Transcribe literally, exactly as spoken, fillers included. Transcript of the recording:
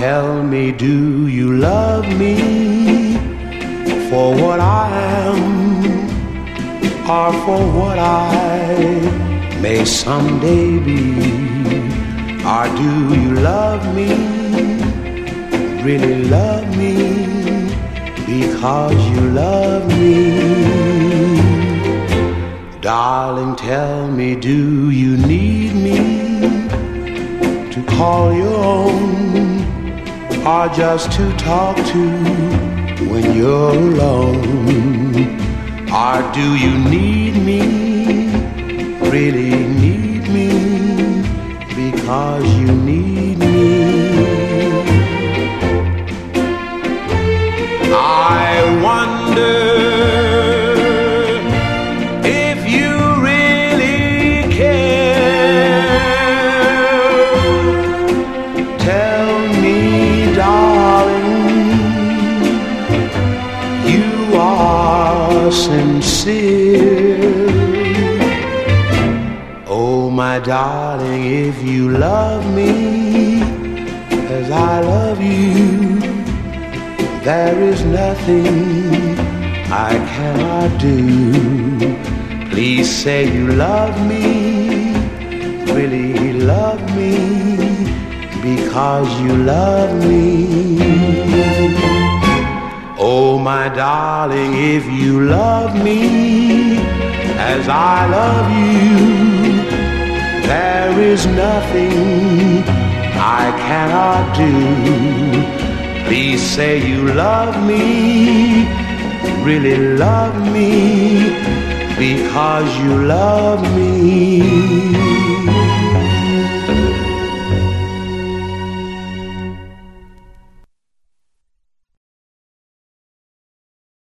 tell me, do you love me for what I am, or for what I may someday be? Or do you love me, really love me, because you love me? Darling, tell me, do you need me to call your own, or just to talk to when you're alone? Or do you need me, really need me, because you need me? I wonder if you really care. Tell me, darling, you are sincere. Oh, my darling, if you love me as I love you, there is nothing I cannot do. Please say you love me, really love me, because you love me. Oh, my darling, if you love me as I love you, there is nothing I cannot do. Please say you love me, really love me, because you love me.